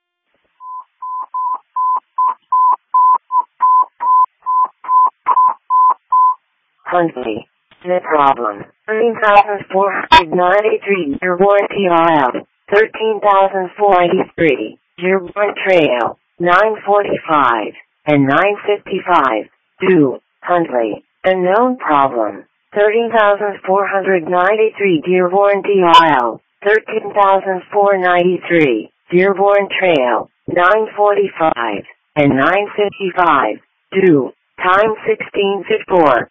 Huntley, no problem. thirteen thousand four hundred ninety-three, Dearborn T R L, thirteen thousand four hundred eighty-three, Dearborn Trail, nine forty-five, and nine fifty-five. two. Huntley, unknown problem. thirteen thousand four hundred ninety-three, Dearborn T R L, thirteen thousand four hundred ninety-three, Dearborn Trail, nine forty-five, and nine fifty-five. two. Time sixteen fifty-four.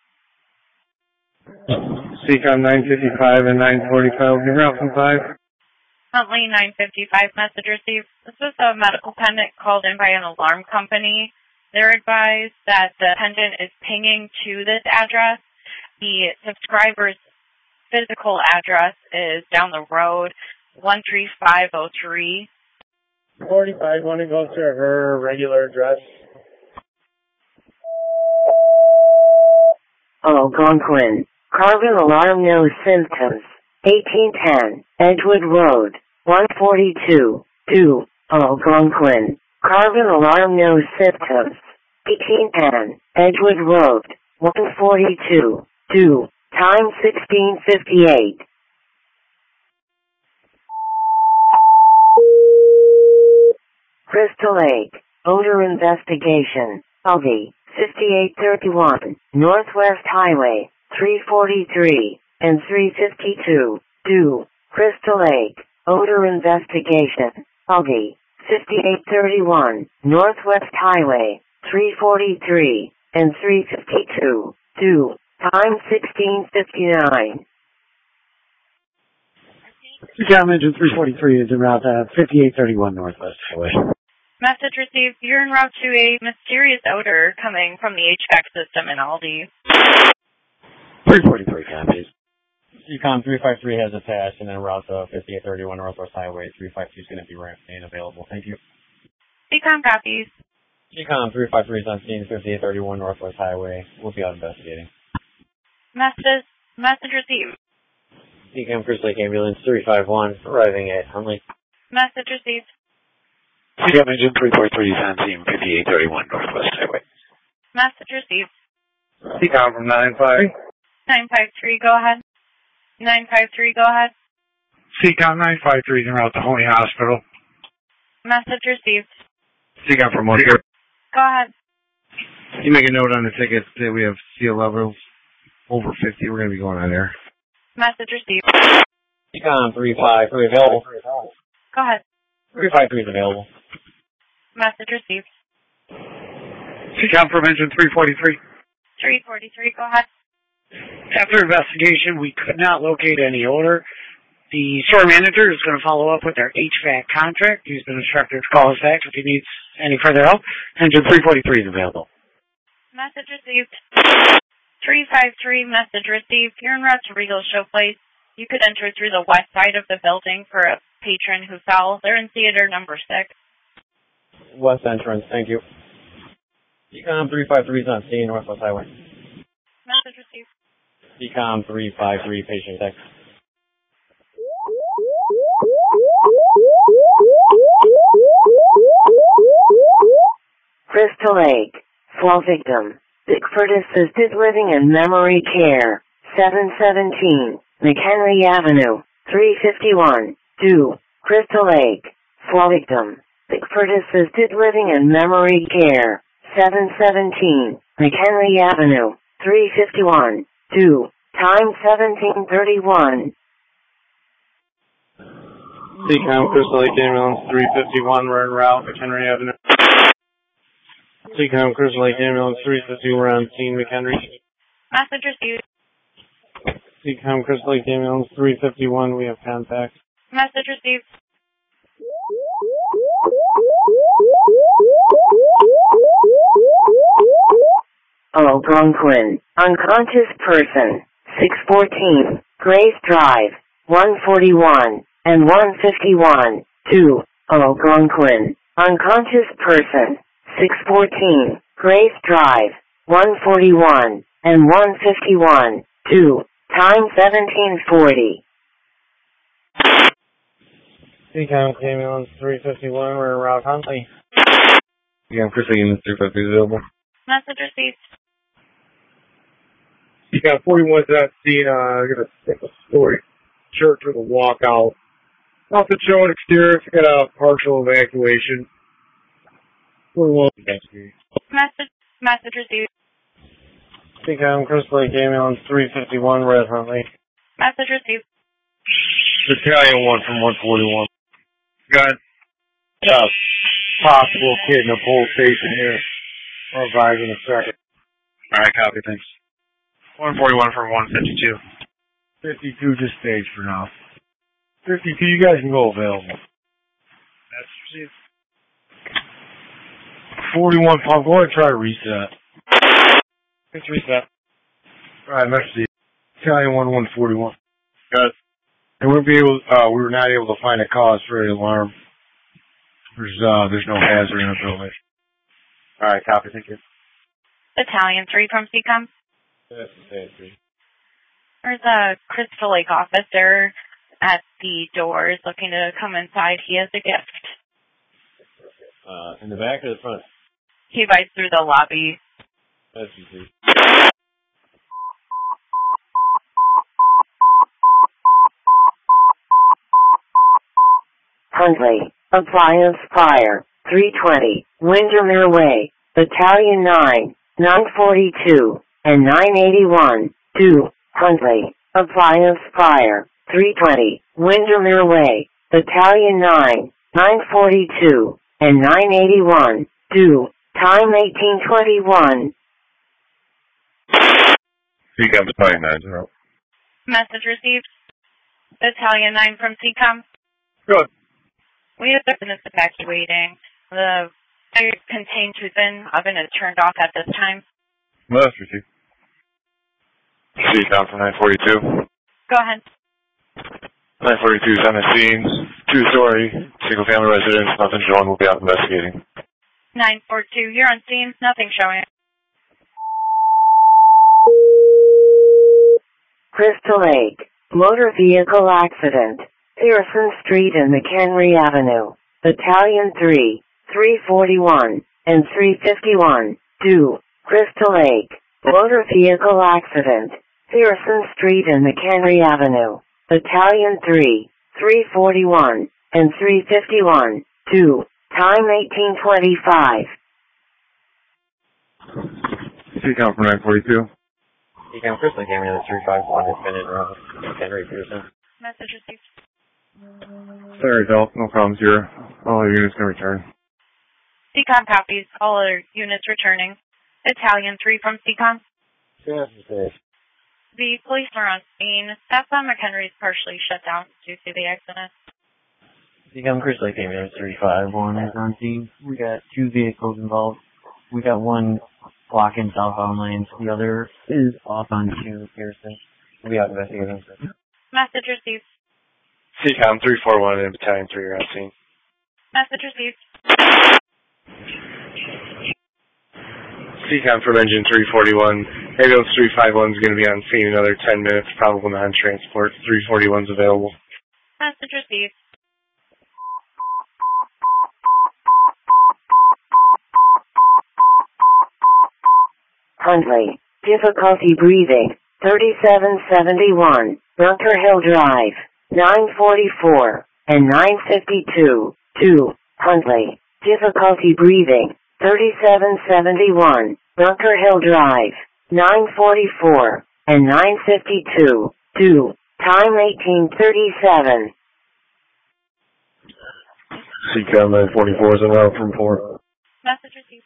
Seacom nine fifty-five and nine forty-five, you're out from five. Huntley nine fifty-five, message received. This was a medical pendant called in by an alarm company. They're advised that the pendant is pinging to this address. The subscriber's physical address is down the road, one three five oh three. forty-five, want to go to her regular address. Algonquin, Carbon alarm no symptoms. eighteen ten, Edgewood Road, one forty-two. two. Algonquin, Carbon alarm no symptoms. eighteen ten, Edgewood Road, one forty-two. two. Time sixteen fifty-eight. Crystal Lake, odor investigation. Aldi, fifty-eight thirty-one, Northwest Highway, three forty-three, and three fifty-two. two. Crystal Lake, odor investigation. Aldi, fifty-eight thirty-one, Northwest Highway, three forty-three, and three fifty-two. two. Time sixteen fifty-nine. Seacom Engine three forty-three is en route to fifty-eight thirty-one Northwest Highway. Message received. You're en route to a mysterious odor coming from the H V A C system in Aldi. three forty-three copies. Seacom three five three has attached and en route to fifty-eight thirty-one Northwest Highway. three five two is going to be ramping available. Thank you. Seacom copies. Seacom three five three is on scene, fifty-eight thirty-one Northwest Highway. We'll be out investigating. Message, message received. Seacom Crystal Lake Ambulance three five one arriving at Huntley. Message received. Seacom Engine three forty-three is on scene, fifty-eight thirty-one Northwest Highway. Message received. Seacom from nine five. nine five three, go ahead. nine five three, go ahead. Seacom nine five three is en route to Huntley Hospital. Message received. Seacom from one here. Go ahead. You make a note on the ticket that we have seal levels over fifty. We're going to be going on there. Message received. Seacom three five three available. Go ahead. three five three is available. Message received. Seacom from Engine three forty-three. three forty-three, go ahead. After investigation, we could not locate any odor. The store manager is going to follow up with our H V A C contract. He's been instructed to call us back if he needs any further help. Engine three forty-three is available. Message received. three five three, message received. You're en route to Regal Show Place. You could enter through the west side of the building for a patron who fell. They're in theater number six. West entrance, thank you. Decom three five three is on scene, Northwest Highway. Message received. Decom three five three, patient text. Crystal Lake, fall victim. Bickford Assisted Living and Memory Care, seven seventeen, McHenry Avenue, three fifty-one, two, Crystal Lake, fall victim. Bickford Assisted Living and Memory Care, seven seventeen, McHenry Avenue, three fifty-one, two, time seventeen thirty-one. Decom Crystal Lake Ambulance three fifty-one, we're en route, McHenry Avenue. Decom Crystal Lake Ambulance three fifty, we're on scene, McHenry. Message received. Decom Crystal Lake Ambulance three fifty-one, we have contact. Message received. Algonquin, unconscious person, six fourteen, Grace Drive, one forty-one, and one fifty-one, two, Algonquin, unconscious person, six fourteen, Grace Drive, one forty-one, and one fifty-one, two, time seventeen forty. Decom Ambulance three fifty-one, we're en route, Huntley. Decom Crystal Unit three fifty available. Message received. Decom forty-one's on scene, uh, I'm gonna take a story. Church with a walkout. Nothing showing exterior, got a partial evacuation. forty-one. Message, message received. Decom Crystal Lake Ambulance three fifty-one, we're at Huntley. Message received. Battalion one from one forty-one. Got a possible kid in a pole station here. I'll advise in a second. Alright, copy, thanks. one forty-one from one fifty-two. fifty-two just staged for now. fifty-two, you guys can go available. That's received. forty-one, Paul, go ahead and try to reset. It's reset. Alright, message. Battalion one, one forty-one. Got it. And we'll be able, uh, we were not able to find a cause for the alarm. There's, uh, there's no hazard in the building. Alright, copy, thank you. Battalion three from C COM. That's Battalion three. There's a Crystal Lake officer at the doors looking to come inside. He has a gift. Uh, in the back or the front? He bites through the lobby. That's easy. Huntley, appliance fire, three twenty, Windermere Way, Battalion nine, nine forty-two, and nine eighty-one, two, Huntley, appliance fire, three twenty, Windermere Way, Battalion nine, nine forty-two, and nine eighty-one, two, time eighteen twenty-one. Decom Battalion nine zero. Message received. Battalion nine from C COM. Good. We have business evacuating. The fire contained oven oven is turned off at this time. Message received. Decom from nine forty-two. Go ahead. nine forty-two is on the scene. Two-story, single-family residence. Nothing showing. We'll be out investigating. nine four two, you're on scene. Nothing showing. Crystal Lake, motor vehicle accident, Pearson Street and McHenry Avenue, Battalion three, three forty-one, and three fifty-one, two, Crystal Lake, motor vehicle accident, Pearson Street and McHenry Avenue, Battalion three, three forty-one, and three fifty-one, two, time eighteen twenty-five. Decom from nine forty-two. Decom Crystal Lake Ambulance three five one has been in route. Henry Pearson. Message received. Sorry, Del. No problems here. All our units can return. C COM copies. All other units returning. Battalion three from C COM. Yes, yes. The police are on scene. Staff on McHenry is partially shut down due to the accident. Decom Crystal Lake Ambulance three five one is on scene. We got two vehicles involved. We got one blocking southbound lanes. The other is off on two Pearson. We'll be out investigating. Message received. C COM three four one and Battalion three are on scene. Message received. C COM from Engine three forty-one. Ambulance three five one is going to be on scene in another ten minutes, probable non-transport. three forty-one is available. Message received. Huntley, difficulty breathing, thirty-seven seventy-one, Bunker Hill Drive, nine forty-four, and nine fifty-two, two, Huntley, difficulty breathing, thirty-seven seventy-one, Bunker Hill Drive, nine forty-four, and nine fifty-two, two, time eighteen thirty-seven. C COM nine forty-four is en route from four. Message received.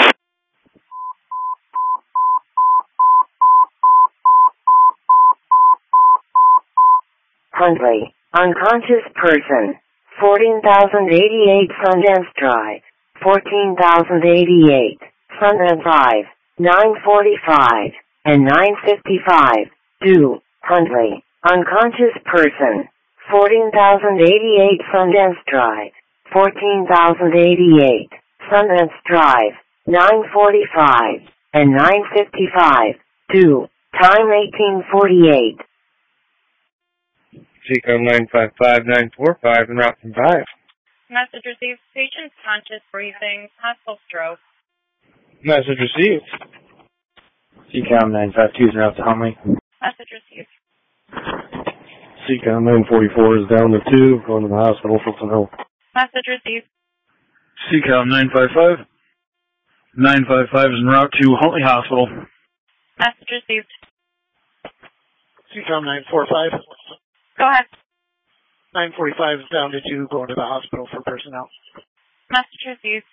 Huntley, unconscious person, fourteen thousand eighty-eight Sundance Drive, fourteen thousand eighty-eight, Sundance Drive, nine forty-five, and nine fifty-five, two, Huntley, unconscious person, fourteen thousand eighty-eight Sundance Drive, fourteen thousand eighty-eight, Sundance Drive, nine forty-five, and nine fifty-five, two, time eighteen forty-eight. C COM nine five five nine four five en route from five. Message received. Patient's conscious breathing. Possible stroke. Message received. C COM nine five two is en route to Huntley. Message received. C COM nine forty-four is down to two, going to the hospital for some help. Message received. C COM nine five five. nine five five is en route to Huntley Hospital. Message received. C COM nine four five. Go ahead. nine forty-five is down to two, going to the hospital for personnel. Message received.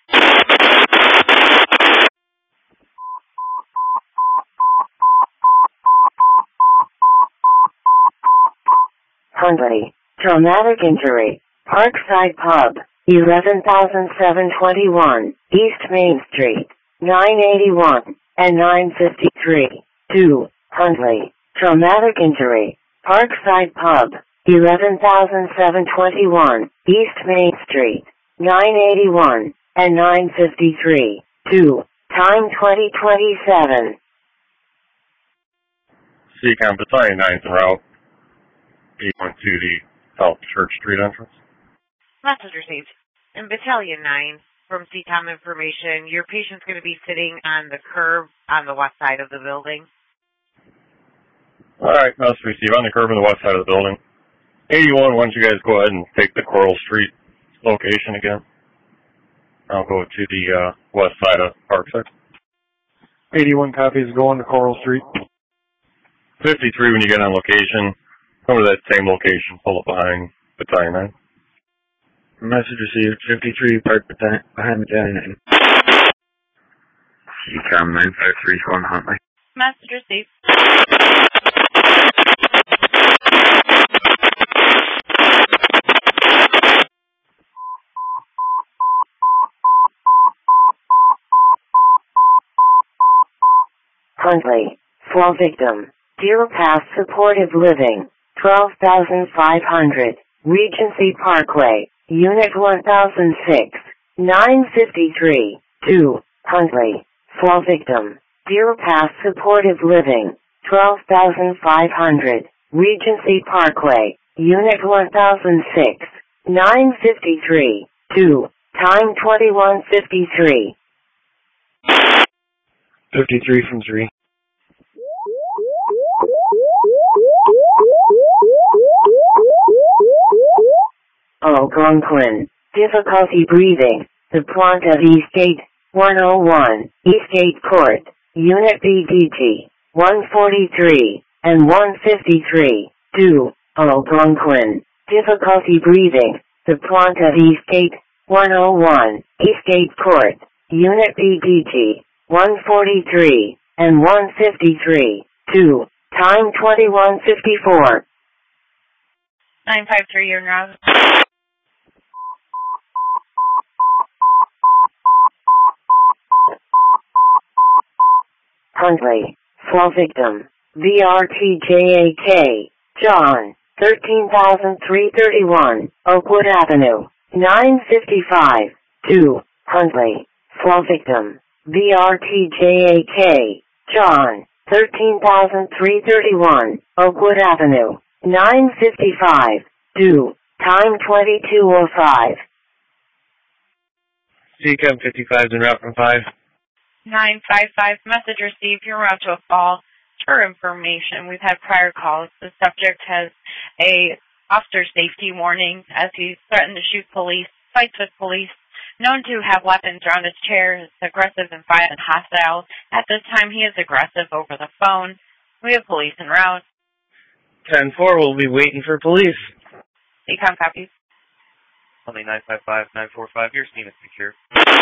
Huntley, traumatic injury, Parkside Pub, eleven thousand seven hundred twenty-one, East Main Street, nine eighty-one, and nine fifty-three, two, Huntley, traumatic injury, Parkside Pub, eleven thousand seven hundred twenty-one, East Main Street, nine eighty-one, and nine fifty-three, two, time twenty twenty-seven. C COM Battalion nine en route. eight one two the South Church Street entrance. Message received. In Battalion nine, from C COM information, your patient's going to be sitting on the curb on the west side of the building. All right, message received. On the curb on the west side of the building. eighty-one, why don't you guys go ahead and take the Coral Street location again? I'll go to the uh, west side of Parkside. eighty-one copies going to Coral Street. fifty-three, when you get on location, come to that same location, pull up behind Battalion nine. Message received. fifty-three, parked behind Battalion nine. C COM nine five three, going Huntley. Message received. Huntley, fall victim, Deer Pass Supportive Living, twelve thousand five hundred, Regency Parkway, Unit one thousand six, nine fifty-three, two, Huntley, fall victim, Deer Pass Supportive Living, twelve thousand five hundred, Regency Parkway, Unit one thousand six, nine fifty-three, two, time twenty-one fifty-three. fifty-three from three. Algonquin, difficulty breathing, the plant of Eastgate, one oh one, Eastgate Court, Unit B D T, one forty-three, and one fifty-three, two, Algonquin, difficulty breathing, the plant of Eastgate, one oh one, Eastgate Court, Unit B D T, one forty-three, and one fifty-three, two, time twenty-one fifty-four. nine five three, you're en route. Huntley, fall victim, V R T J A K, John, thirteen thousand three hundred thirty-one, Oakwood Avenue, nine fifty-five, two, Huntley. Slow victim, B R T J A K, John, thirteen thousand three hundred thirty-one, Oakwood Avenue, nine fifty-five, two, time twenty-two oh five. C COM fifty-five is en route from five. nine five five, message received. You're out to a fall. For information, we've had prior calls. The subject has a officer safety warning as he threatened to shoot police, fights with police, known to have weapons around his chair, is aggressive and violent and hostile. At this time, he is aggressive over the phone. We have police en route. ten four, we'll be waiting for police. C COM copies. Only nine five five, nine four five, your scene is secure.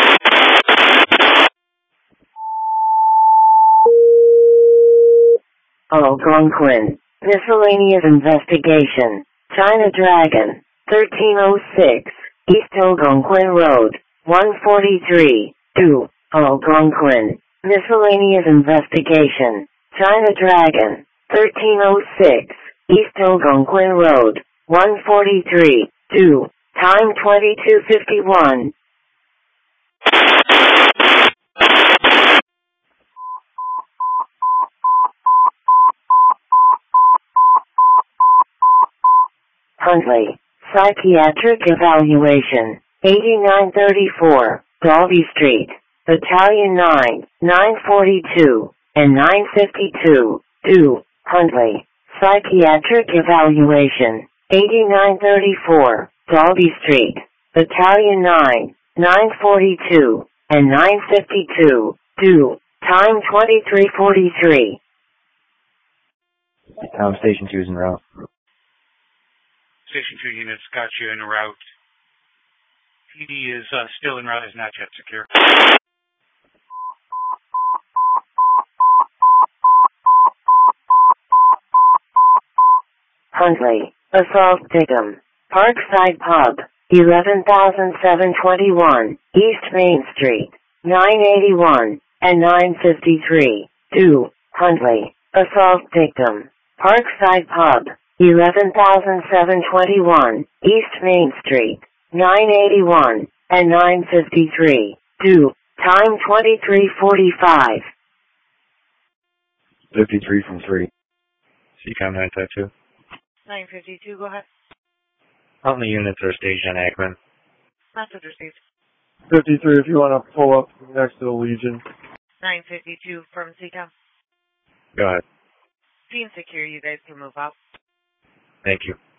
Algonquin. Miscellaneous investigation. China Dragon. thirteen oh six. East Algonquin Road. one forty-three. two. Algonquin. Miscellaneous investigation. China Dragon. thirteen oh six. East Algonquin Road. one forty-three. two. Time twenty-two fifty-one. Huntley. Psychiatric evaluation. eighty-nine thirty-four, Dalby Street. Battalion nine, nine forty-two, and nine fifty-two. two. Huntley. Psychiatric evaluation. eighty-nine thirty-four, Dalby Street. Battalion nine, nine forty-two, and nine fifty-two. two. Time twenty-three forty-three. Town Station two is en route. Station two units got you en route. P D is uh, still en route, is not yet secure. Huntley. Assault victim. Parkside Pub. eleven thousand seven hundred twenty-one. East Main Street. nine eighty-one and nine fifty-three. two. Huntley. Assault victim. Parkside Pub. eleven thousand seven hundred twenty-one. East Main Street. nine eighty-one and nine fifty-three. two. Time twenty-three forty-five. fifty-three from three. C COM nine five two. nine fifty-two, go ahead. How many units are stationed on Akron? Message received. fifty-three if you want to pull up next to the Legion. nine fifty-two from C COM. Go ahead. Scene secure, you guys can move out. Thank you.